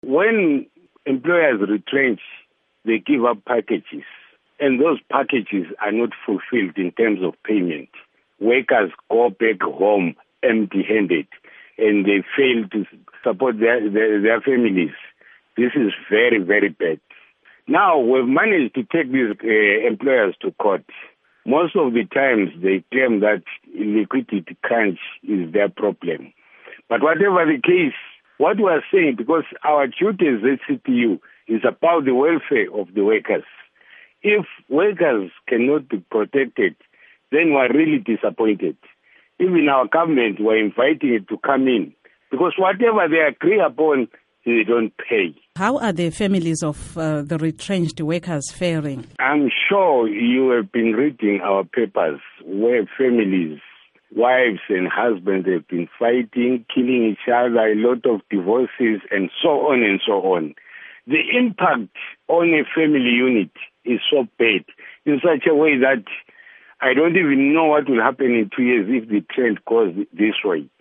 When employers retrench, they give up packages, and those packages are not fulfilled in terms of payment. Workers go back home empty-handed, and they fail to support their families. This is very, very bad. Now, we've managed to take these employers to court. Most of the times, they claim that liquidity crunch is their problem. But whatever the case, what we are saying, because our duty as ZCTU is about the welfare of the workers. If workers cannot be protected, then we're really disappointed. Even our government, we're inviting it to come in, because whatever they agree upon, they don't pay. How are the families of the retrenched workers faring? I'm sure you have been reading our papers where families, wives and husbands have been fighting, killing each other, a lot of divorces, and so on and so on. The impact on a family unit is so bad in such a way that I don't even know what will happen in 2 years if the trend goes this way.